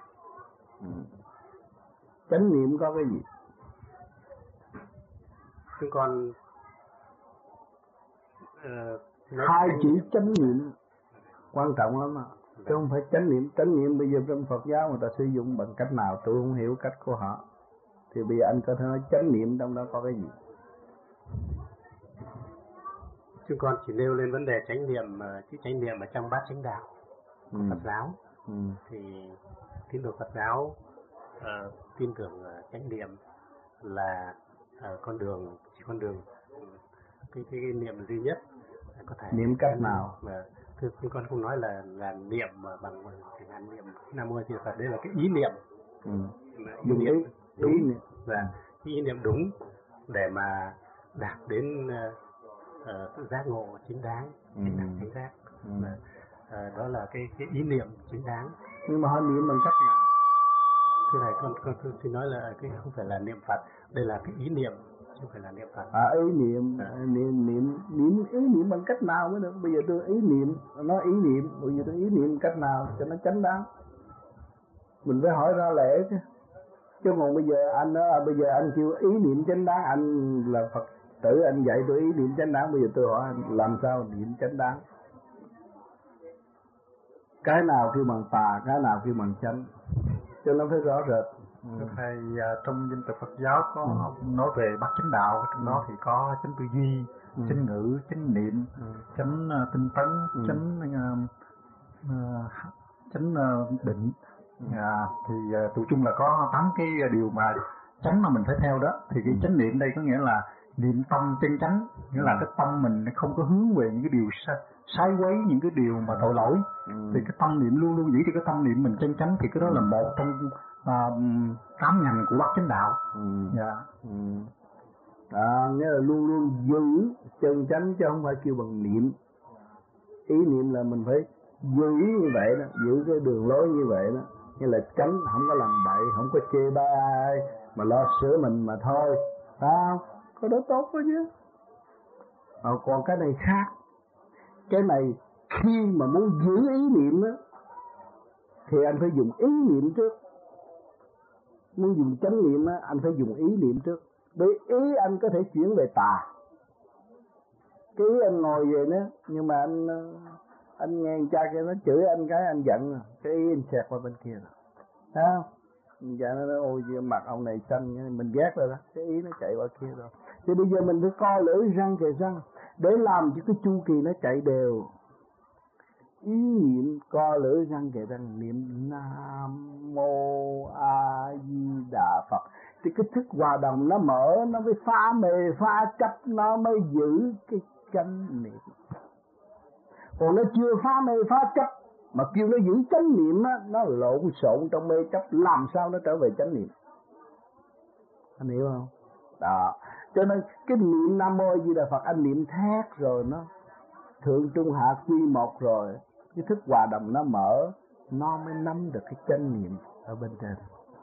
Chánh niệm có cái gì? chúng con uh, hai chữ chánh niệm quan trọng lắm à. Chứ không phải chánh niệm. Chánh niệm bây giờ trong Phật giáo người ta sử dụng bằng cách nào tôi không hiểu cách của họ. Thì bây giờ anh có thể nói chánh niệm trong đó có cái gì? Chúng con chỉ nêu lên vấn đề chánh niệm, chữ chánh niệm ở trong bát chánh đạo của ừ. Phật giáo. Ừ. Thì tín đồ Phật giáo uh, tin tưởng uh, chánh niệm là uh, con đường, chỉ con đường cái, cái, cái niệm duy nhất có thể niệm cách nào mà thưa chúng con không nói là là niệm mà bằng cái ngàn niệm Nam Mô A Di Đà Phật, đây là cái ý niệm. Ừ. Ý đúng niệm ý, đúng ý niệm. Và cái ý niệm đúng để mà đạt đến uh, uh, giác ngộ chính đáng, chính đáng chính xác. Ừ. Mà, uh, đó là cái cái ý niệm chính đáng. Nhưng mà họ niệm bằng cách nào? Cái này con con tôi xin nói là cái không phải là niệm Phật, đây là cái ý niệm chứ không phải là niệm Phật. À, ý niệm, à. niệm niệm niệm ý niệm bằng cách nào mới được? Bây giờ tôi ý niệm, nói ý niệm, bây giờ tôi ý niệm cách nào cho nó chánh đáng? Mình phải hỏi ra lẽ chứ. Chứ còn bây giờ anh nói bây giờ anh kêu ý niệm chánh đáng, anh là Phật tử anh dạy tôi ý niệm chánh đáng, bây giờ tôi hỏi anh làm sao niệm chánh đáng? Cái nào kêu bằng tà, cái nào kêu bằng chánh, cho nó phải rõ rệt. Ừ. Thầy trong dân tộc Phật giáo có ừ. nói về bát chánh đạo, trong ừ. đó thì có chánh tư duy, ừ. chánh ngữ, chánh niệm, ừ. chánh uh, tinh tấn, ừ. chánh uh, uh, chánh uh, định. Ừ. À, thì uh, tụi chung là có tám cái điều mà chánh mà mình phải theo đó. Thì cái ừ. chánh niệm đây có nghĩa là niệm tâm chân chánh, nghĩa ừ. là cái tâm mình không có hướng về những cái điều sai, sai quấy, những cái điều mà tội lỗi. Ừ. Thì cái tâm niệm luôn luôn giữ cho cái tâm niệm mình chân chánh, thì cái đó là một trong tám uh, ngành của bát chánh đạo. Ừ. Dạ. Ừ. À, nghĩa là luôn luôn giữ chân chánh chứ không phải kêu bằng niệm. Ý niệm là mình phải giữ như vậy đó, giữ cái đường lối như vậy đó, như là tránh, không có làm bậy, không có chê bai ai, mà lo sửa mình mà thôi, phải không? Có đó tốt quá chứ. À, còn cái này khác. Cái này khi mà muốn giữ ý niệm đó thì anh phải dùng ý niệm trước. Muốn dùng chánh niệm á, anh phải dùng ý niệm trước. Bởi ý anh có thể chuyển về tà. Cái ý anh ngồi về nữa, nhưng mà anh anh nghe cha kia nó chửi anh cái anh giận, cái ý anh xẹt qua bên kia rồi, thấy không? Dạ nó nói ôi mặt ông này xanh, mình ghét rồi đó, cái ý nó chạy qua kia rồi. Thì bây giờ mình phải coi lưỡi răng kề răng để làm cho cái chu kỳ nó chạy đều. Ý niệm co lưỡi răng kề răng niệm Nam Mô A Di Đà Phật, thì cái thức hòa đồng nó mở, nó mới phá mê phá chấp, nó mới giữ cái chánh niệm. Còn nó chưa phá mê phá chấp mà kêu nó giữ chánh niệm á, nó lộn xộn trong mê chấp, làm sao nó trở về chánh niệm? Anh hiểu không? Đó, cho nên cái niệm Nam Mô A Di Đà Phật anh niệm thét rồi nó thượng trung hạ quy một rồi, cái thức hòa đồng nó mở, nó mới nắm được cái chánh niệm ở bên trên.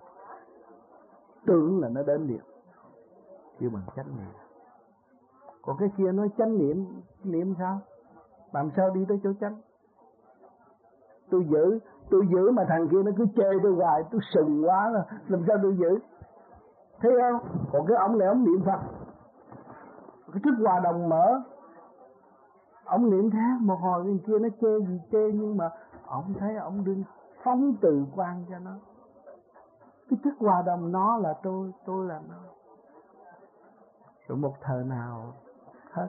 Tưởng là nó đến điện kêu bằng chánh niệm. Còn cái kia nói chánh niệm, niệm sao? Làm sao đi tới chỗ chánh? Tôi giữ, tôi giữ mà thằng kia nó cứ chê tôi hoài, tôi sừng quá rồi, làm sao tôi giữ? Thấy không? Còn cái ông này ông niệm Phật, cái thức hòa đồng mở, ông niệm thét một hồi bên kia nó chê gì chê, nhưng mà ông thấy ông đừng phóng từ quan cho nó. Cái thức hòa đồng nó là tôi, tôi là nó. Rồi một thời nào hết.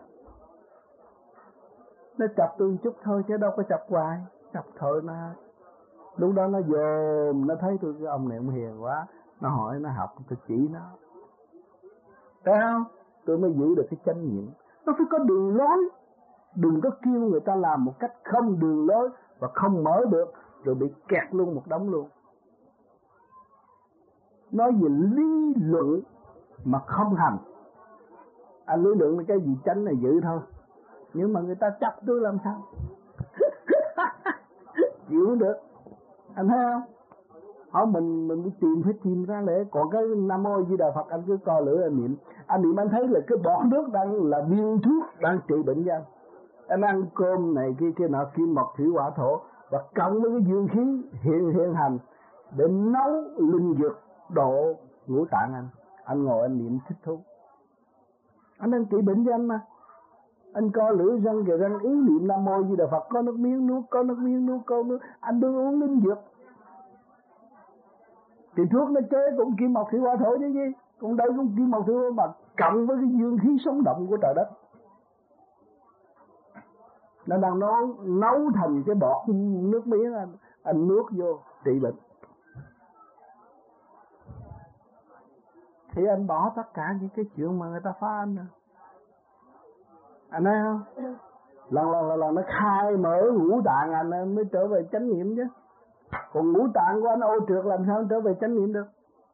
Nó chọc tôi một chút thôi chứ đâu có chọc hoài, chọc thôi nó. Lúc đó nó dồn, nó thấy tôi cái ông này ông hiền quá, nó hỏi, nó học, tôi chỉ nó. Thấy không? Tôi mới giữ được cái chánh niệm. Nó phải có đường lối. Đừng có kêu người ta làm một cách không đường lối và không mở được, rồi bị kẹt luôn một đống luôn. Nói về lý luận mà không hành. Anh lý luận là cái gì chánh là giữ thôi, nhưng mà người ta chấp tôi làm sao? Chịu không được. Anh thấy không? Hỏi mình mình phải tìm phải tìm ra lẽ. Còn cái Nam Mô A Di Đà Phật anh cứ co lưỡi anh niệm. Anh niệm anh thấy là cái bọt nước đang là viên thuốc đang trị bệnh cho anh. Anh ăn cơm này kia kia nọ, kim mộc thủy hỏa thổ, và cộng với cái dương khí hiện hiện hành để nấu linh dược độ ngũ tạng anh. Anh ngồi anh niệm thích thú. Anh đang trị bệnh cho anh mà. Anh co lưỡi răng kìa, răng ý niệm Nam Mô Di Đà Phật, có nước miếng nuốt, có nước miếng nuốt, có nước. Anh đừng uống linh dược. Thì thuốc nó chế cũng kim mộc thủy hỏa thổ chứ gì. Còn đây cũng kim mộc thủy hỏa mà cộng với cái dương khí sống động của trời đất. Nó đang nấu, nấu thành cái bọt nước miếng anh, anh nuốt vô trị bệnh. Thì anh bỏ tất cả những cái chuyện mà người ta phá anh rồi. Anh thấy không? Lần lần lần lần nó khai mở ngũ tạng anh, anh mới trở về chánh niệm chứ. Còn ngũ tạng của anh ô trượt làm sao trở về chánh niệm được?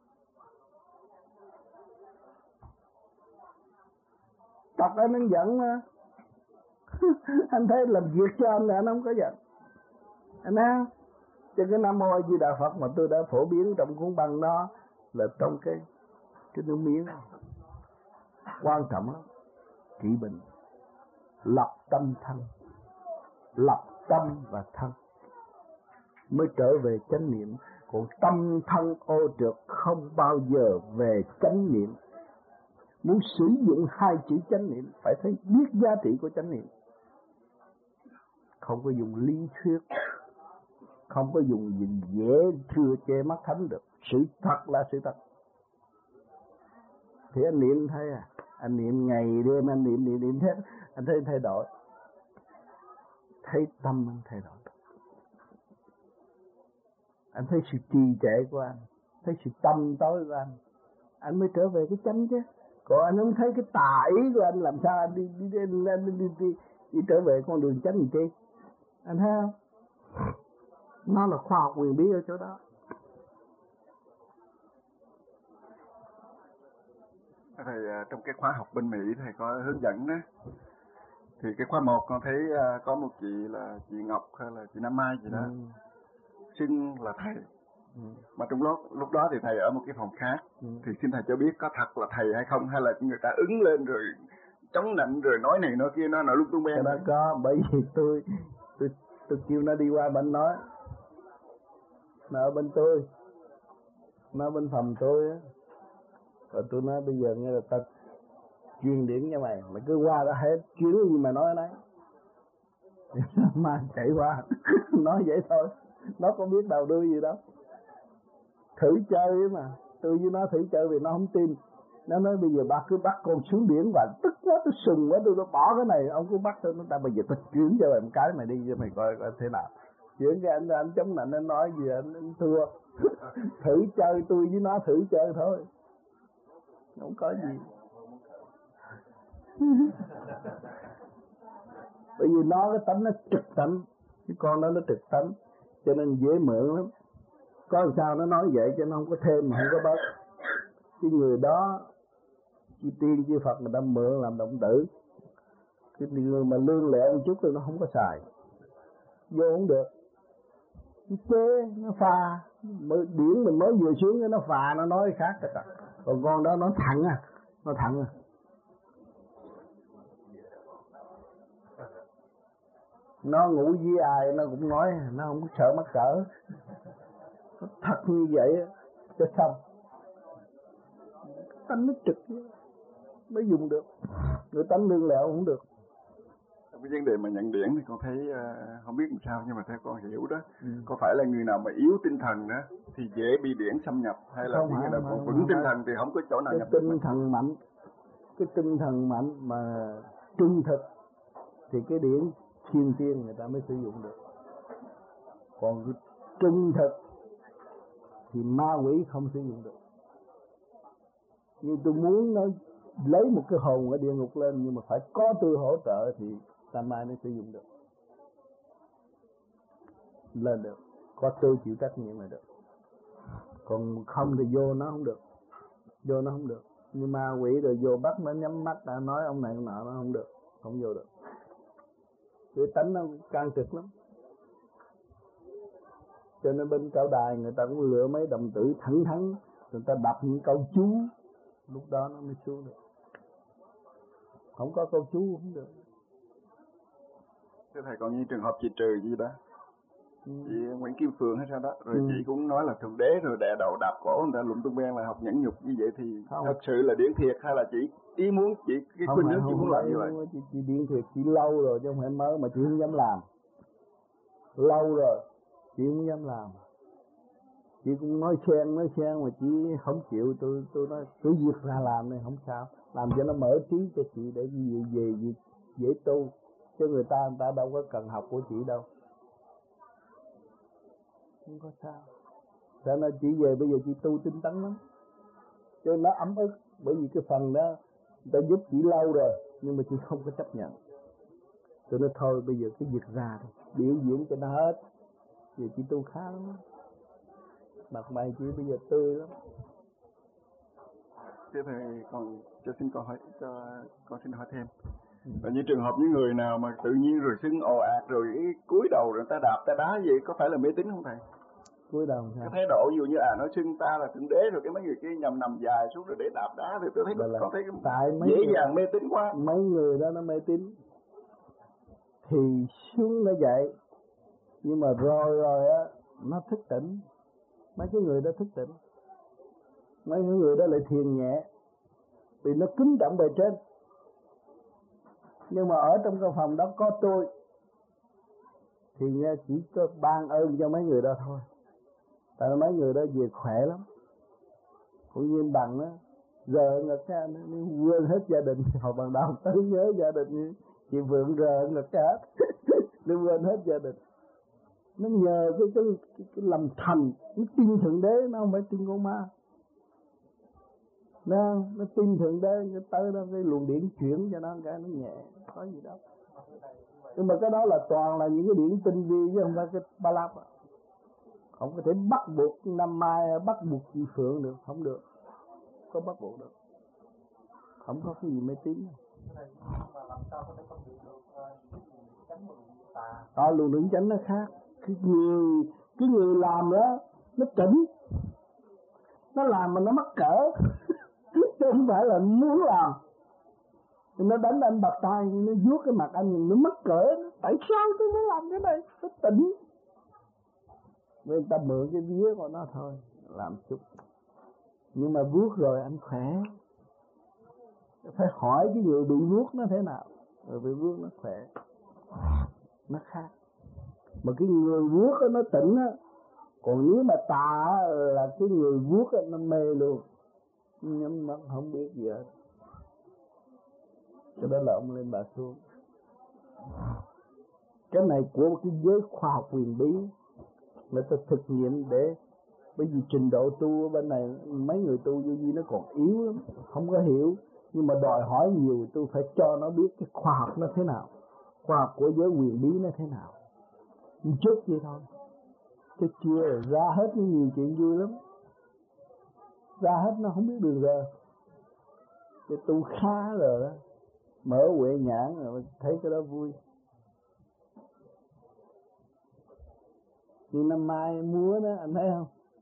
Tập anh anh giận mà. Anh thấy làm việc cho anh là anh không có giận. Anh thấy không? Cho cái Nam Mô A Di Đà Phật mà tôi đã phổ biến trong cuốn băng đó là trong cái cái nước miếng quan trọng lắm. Trị bệnh, lập tâm thân, lập tâm và thân mới trở về chánh niệm. Còn tâm thân ô trượt không bao giờ về chánh niệm. Muốn sử dụng hai chữ chánh niệm phải thấy biết giá trị của chánh niệm. Không có dùng lý thuyết, không có dùng gì dễ thưa che mắt thánh được. Sự thật là sự thật. Thì anh niệm thấy à, anh niệm ngày đêm, anh niệm niệm niệm hết, anh thấy thay đổi, thấy tâm anh thay đổi, anh thấy sự trì trệ của anh, thấy sự tâm tối của anh, anh mới trở về cái chánh chứ. Còn anh không thấy cái tà ý của anh, làm sao anh đi đi đi đi, đi, đi, đi, đi trở về con đường chánh làm chi? Anh thấy không? Nó là khoa học quyền bí ở chỗ đó. Thầy, trong cái khóa học bên Mỹ thầy có hướng dẫn đó, thì cái khóa một con thấy có một chị là chị Ngọc hay là chị Nam Mai gì đó, ừ. xưng là thầy, ừ. mà trong lúc lúc đó thì thầy ở một cái phòng khác, ừ. thì xin thầy cho biết có thật là thầy hay không, hay là người ta ứng lên rồi chống nạnh rồi nói này nói kia, nó nói lung tung beng. Cái đó có, bởi vì tôi tôi tôi kêu nó đi qua bên nói, nó ở bên tôi, nó ở bên phòng tôi á. Rồi tôi nói bây giờ nghe là ta truyền điển cho mày, mày cứ qua đó hết chuyện gì mà nói đấy. Mà chạy qua nói vậy thôi, nó không biết đầu đuôi gì đâu. Thử chơi mà, tôi với nó thử chơi vì nó không tin. Nó nói bây giờ ba cứ bắt con xuống biển và tức quá, tôi sừng quá, tôi nó bỏ cái này, ông cứ bắt tôi, nó ta bây giờ tôi chuyển cho mày một cái, mày đi cho mày coi coi thế nào. Chuyển cái anh anh chống nạnh, anh nói gì anh, anh thua. Thử chơi, tôi với nó thử chơi thôi, không có gì. Bởi vì nó cái tánh nó trực tánh, cái con đó nó trực tánh, cho nên dễ mượn lắm. Có làm sao nó nói vậy cho nó không có thêm mà không có bớt. Cái người đó, chi tiên chi Phật người ta mượn làm động tử. Cái người mà lương lẹ một chút thì nó không có xài, vô không được. Nó chế, nó pha, điển mình mới vừa xuống cái nó phà, nó nói khác cả. Còn con đó nó thẳng à, nó thẳng à. Nó ngủ với ai nó cũng nói, nó không có sợ mắc cỡ. Nó thật như vậy cho xong. Tánh nó trực mới dùng được, người tánh lương lẹo không được. Cái vấn đề mà nhận điển thì con thấy uh, không biết làm sao, nhưng mà theo con hiểu đó, ừ. có phải là người nào mà yếu tinh thần đó thì dễ bị điển xâm nhập, hay là những người nào còn vững tinh thần thì không có chỗ nào cái nhập tinh được thần mạnh, cái tinh thần mạnh mà trung thực thì cái điển thiên tiên người ta mới sử dụng được. Còn cái trung thực thì ma quỷ không sử dụng được. Nhưng tôi muốn nó lấy một cái hồn ở địa ngục lên, nhưng mà phải có tôi hỗ trợ thì tam mai mới sử dụng được, lên được, có tôi chịu trách nhiệm là được. Còn không thì vô nó không được, vô nó không được. Như ma quỷ rồi vô bắt nó nhắm mắt đã nói ông này ông nọ, nó không được, không vô được. Cái tánh nó can trực lắm. Cho nên bên cao đài người ta cũng lựa mấy đồng tử thẳng thắn, người ta đọc những câu chú, lúc đó nó mới xuống được. Không có câu chú không được. Thế thầy còn như trường hợp chị Trừ gì đó, chị Nguyễn Kim Phượng hay sao đó, rồi ừ. chị cũng nói là thượng đế rồi đè đầu đạp cổ người ta lụng tung ben là học nhẫn nhục như vậy thì không. Thật sự là điển thiệt hay là chị ý muốn chị cái khuynh hướng chị muốn làm như vậy? Chị, chị điển thiệt, chị lâu rồi chứ không phải mới, mà chị không dám làm. Lâu rồi chị không dám làm. Chị cũng nói xen nói xen mà chị không chịu. Tôi tôi nói cứ việc ra làm này không sao, làm cho nó mở trí cho chị để về về dễ, dễ tu, chứ người ta người ta đâu có cần học của chị đâu, không có sao. Cho nên chị về bây giờ chị tu tinh tấn lắm, cho nó ấm ức, bởi vì cái phần đó người ta giúp chị lâu rồi nhưng mà chị không có chấp nhận. Tôi nói thôi bây giờ cái việc ra đi, biểu diễn cho nó hết. Giờ chị tu khá lắm, mặt mày chị bây giờ tươi lắm. Thế thì còn cho xin câu hỏi, cho con xin hỏi thêm. Và như trường hợp những người nào mà tự nhiên rồi sưng ồ ạt rồi cái cúi đầu rồi ta đạp ta đá gì, có phải là mê tín không thầy? Cúi đầu sao? Cái thái độ ví dụ như à nói sưng ta là thượng đế rồi cái mấy người kia nhầm nằm dài xuống rồi để đạp đá thì tôi thấy là con thấy tại mấy dễ người, dàng mê tín quá. Mấy người đó nó mê tín thì xuống nó vậy, nhưng mà rồi rồi á nó thức tỉnh. Mấy cái người đó thức tỉnh, mấy cái người đó lại thiền nhẹ vì nó kính trọng bề trên. Nhưng mà ở trong căn phòng đó có tôi thì nghe chỉ có ban ơn cho mấy người đó thôi. Tại mấy người đó về khỏe lắm. Cũng như bằng đó, giờ ngực ra nó quên hết gia đình. Hồi ban đầu tới nhớ gia đình, chị Vượng rờ ngực hết, nó quên hết gia đình. Nó nhờ cái cái, cái, cái làm thành, nó tin thượng đế, nó không phải tin con ma. Nó, nó tin thượng đế, nó tới đó cái luồng điển chuyển cho nó cái nó nhẹ, có gì đâu. Nhưng mà cái đó là toàn là những cái điển tinh vi chứ không phải cái ba láp. Không có thể bắt buộc Năm Mai, bắt buộc chị Phượng được, không được. Không bắt buộc được. Không có cái gì mê tín. Đó, luồng điển chánh nó khác. Cái người, cái người làm đó, nó tỉnh. Nó làm mà nó mắc cỡ. Chứ không phải là muốn làm. Nó đánh anh bạc tay, nó vuốt cái mặt anh, nó mắc cỡ. Tại sao tôi phải làm cái này? Nó tỉnh. Người ta mượn cái vía của nó thôi, làm chút. Nhưng mà vuốt rồi anh khỏe. Phải hỏi cái người bị vuốt nó thế nào, rồi bị vuốt nó khỏe. Nó khác. Mà cái người vuốt nó tỉnh á, còn nếu mà tà là cái người vuốt nó mê luôn, nhắm mắt không biết gì hết. Cái đó là ông lên bà xuống. Cái này của cái giới khoa học huyền bí, người ta thực nghiệm để, bởi vì trình độ tu ở bên này mấy người tu vô vi nó còn yếu lắm, không có hiểu. Nhưng mà đòi hỏi nhiều, tôi phải cho nó biết cái khoa học nó thế nào, khoa học của giới huyền bí nó thế nào. một chút vậy thôi, chứ chưa ra hết nhiều chuyện vui lắm, ra hết nó không biết đường ra. Cái tu khá rồi đó, mở huệ nhãn rồi thấy cái đó vui. Như năm Mai múa đó anh thấy không,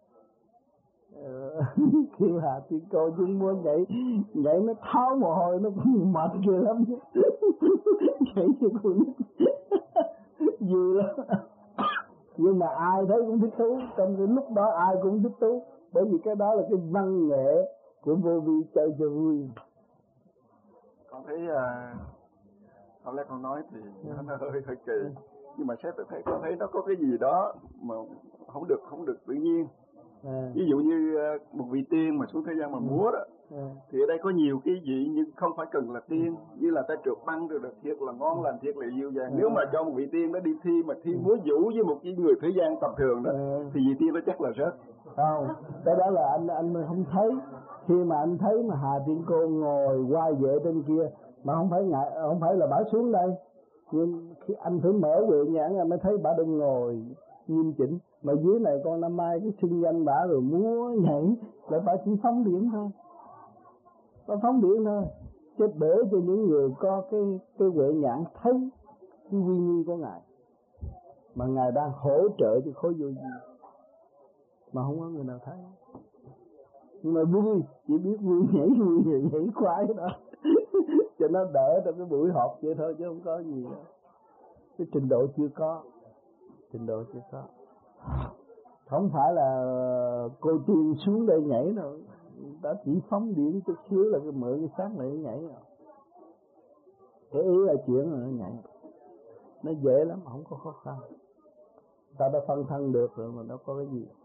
ờ, kêu Hà Tiên Cô chúng múa nhảy nhảy nó tháo mồ hôi, nó cũng mệt ghê lắm. Nhảy cho con vui lắm. Nhưng mà ai thấy cũng thích thú, trong cái lúc đó ai cũng thích thú, bởi vì cái đó là cái văn nghệ của vô vi chơi cho vui. Con thấy à, hôm nay con nói thì nó, nó hơi hơi kỳ, nhưng mà xét tôi thấy con thấy nó có cái gì đó mà không được không được tự nhiên. À. Ví dụ như một vị tiên mà xuống thế gian mà múa đó, à. Thì ở đây có nhiều cái vị nhưng không phải cần là tiên, như là ta trượt băng rồi, được thiệt là ngon lành, thiệt là dịu dàng. À. Nếu mà cho một vị tiên đó đi thi mà thi múa vũ với một cái người thế gian tầm thường đó, à. Thì vị tiên đó chắc là rớt. Không, cái đó là anh anh không thấy. Khi mà anh thấy mà Hà Tiên Cô ngồi qua vệ trên kia mà không phải ngại, không phải là bả xuống đây, nhưng khi anh phải mở huệ nhãn anh mới thấy bả đừng ngồi nghiêm chỉnh. Mà dưới này con Năm Mai cái xưng danh bả rồi múa nhảy là bả chỉ phóng điện thôi, bả phóng điện thôi, chứ để cho những người có cái cái huệ nhãn thấy cái uy nghi của ngài, mà ngài đang hỗ trợ cho khối vô vi mà không có người nào thấy. Nhưng mà vui, chỉ biết vui nhảy vui nhảy, nhảy khoái đó cho nó đỡ trong cái buổi họp vậy thôi, chứ không có gì nữa. Cái trình độ chưa có, trình độ chưa có. Không phải là cô tiên xuống đây nhảy đâu, đã chỉ phóng điện chút xíu là cái mượn cái xác này nhảy rồi. Cái ý là chuyện là nó nhảy, nó dễ lắm, không có khó khăn. Ta đã phân thân được rồi mà nó có cái gì.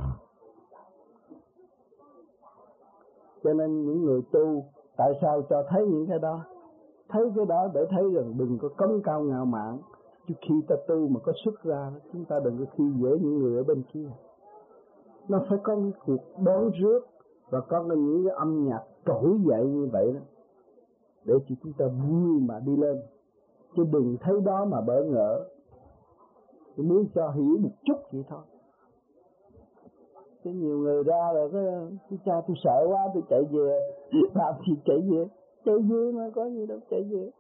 Cho nên những người tu tại sao cho thấy những cái đó, thấy cái đó để thấy rằng đừng có cống cao ngạo mạn. Chứ khi ta tu mà có xuất ra, chúng ta đừng có khi dễ những người ở bên kia. Nó phải có cái cuộc đón rước và có những cái âm nhạc trỗi dậy như vậy đó, để cho chúng ta vui mà đi lên. Chứ đừng thấy đó mà bỡ ngỡ. Tôi muốn cho hiểu một chút vậy thôi. Chứ nhiều người ra rồi cái, cái cha tôi sợ quá tôi chạy về. Làm gì chạy về? Chạy về mà có gì đâu chạy về.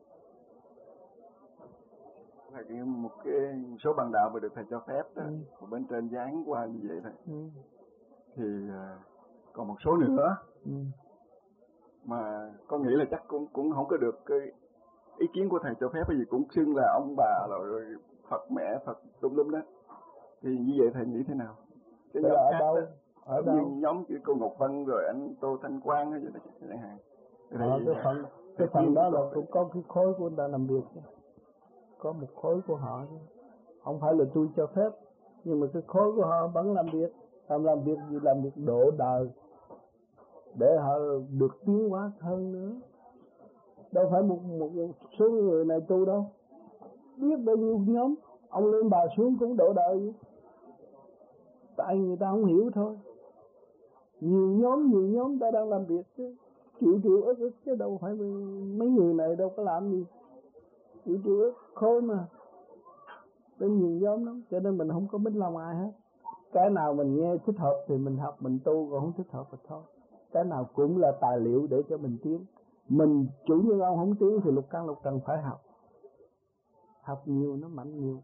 Là cái, một cái số bằng đạo mà được thầy cho phép đó, ừ. của bên trên dán qua như vậy thôi. Ừ. Thì uh, còn một số nữa ừ. mà con nghĩ là chắc cũng cũng không có được cái ý kiến của thầy cho phép, cái gì cũng xưng là ông bà rồi, rồi Phật mẹ Phật tùm lum đó. Thì như vậy thầy nghĩ thế nào? Cái nhóm ở khác đâu? đó, Ở đâu? như nhóm của cô Ngọc Vân rồi anh Tô Thanh Quang hay gì đó chẳng hạn. Ờ, cái phần cái phần đó là cũng có cái khối của người ta làm việc, có một khối của họ chứ. Không phải là tôi cho phép, nhưng mà cái khối của họ vẫn làm việc, làm làm việc gì làm việc độ đời để họ được tiến hóa hơn nữa. Đâu phải một, một, một số người này tu đâu, biết bao nhiêu nhóm ông lên bà xuống cũng độ đời, tại người ta không hiểu thôi. Nhiều nhóm nhiều nhóm ta đang làm việc chứ, triệu triệu ức ức chứ đâu phải mấy người này đâu có làm gì, triệu triệu ức khối mà. Đến nhiều nhóm lắm, cho nên mình không có biết lòng ai hết. Cái nào mình nghe thích hợp thì mình học mình tu, còn không thích hợp thì thôi. Cái nào cũng là tài liệu để cho mình tiến. Mình chủ nhân ông không tiến thì lục căn lục trần phải học. Học nhiều nó mạnh nhiều,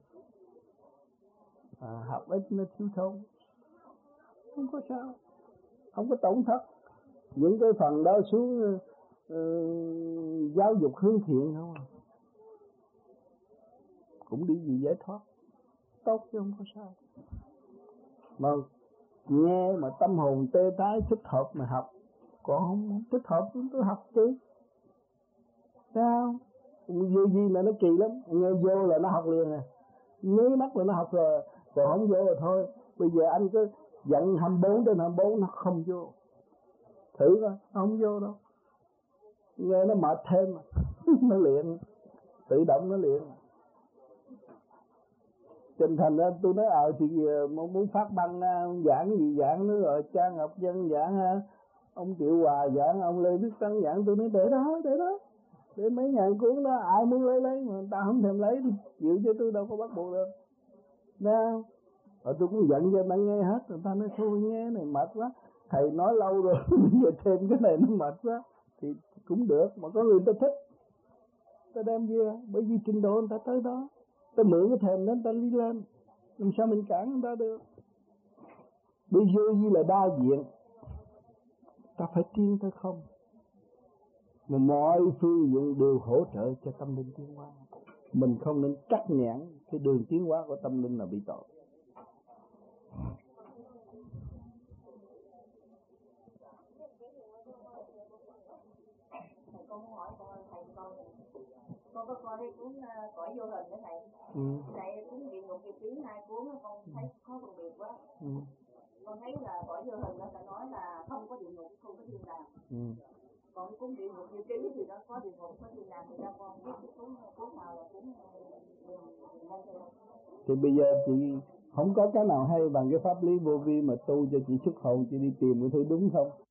à, học ít nó thiếu thốn. Không có sao, không có tổn thất. Những cái phần đó xuống uh, giáo dục hướng thiện không à, cũng đi gì giải thoát tốt chứ không có sao. Mà nghe mà tâm hồn tê tái thích hợp mà học, còn không, không thích hợp chúng tôi học chứ sao? Vô gì mà nó kỳ lắm, nghe vô là nó học liền à, nháy mắt là nó học rồi, còn không vô rồi thôi. Bây giờ anh cứ dặn hai mươi bốn trên hai mươi bốn nó không vô, thử coi, không vô đâu, nghe nó mệt thêm mà. Nó luyện tự động nó luyện. Trên thành ra tôi nói ờ thì muốn phát băng giảng gì giảng nữa rồi, Cha Ngọc Dân giảng, ông Triệu Hòa giảng, ông Lê Viết Tấn giảng, tôi nói để đó để đó để mấy ngàn cuốn đó ai muốn lấy lấy, mà người ta không thèm lấy thì chịu, chứ tôi đâu có bắt buộc được. Nào rồi tôi cũng giận cho người ta nghe hết, người ta nói thôi nghe này mệt quá, thầy nói lâu rồi bây giờ thêm cái này nó mệt quá thì cũng được. Mà có người ta thích ta đem về, bởi vì trình độ người ta tới đó, ta mượn cái thèm đó ta đi lên, làm sao mình cản người ta được. Bây giờ như là đa diện, ta phải tiến tới không, mà mọi phương diện đều hỗ trợ cho tâm linh tiến hóa. Mình không nên cắt nhãn cái đường tiến hóa của tâm linh là bị tội. Con có coi cái cuốn Cõi Vô Hình đó thầy. Ừ. Thầy cuốn Địa Ngục Diệt Ký, hai cuốn con thấy có phân biệt quá. Ừ. Con thấy là Cõi Vô Hình nó đã nói là không có địa ngục, không có thiên đàng. Ừ. Còn cuốn Địa Ngục Diệt Ký thì nó có địa ngục, có thiên đàng, thì ra con biết cái cuốn cuốn nào là cuốn môn theo. Thì bây giờ chị không có cái nào hay bằng cái pháp lý vô vi mà tu cho chị xuất hồn, chị đi tìm cái thứ đúng không?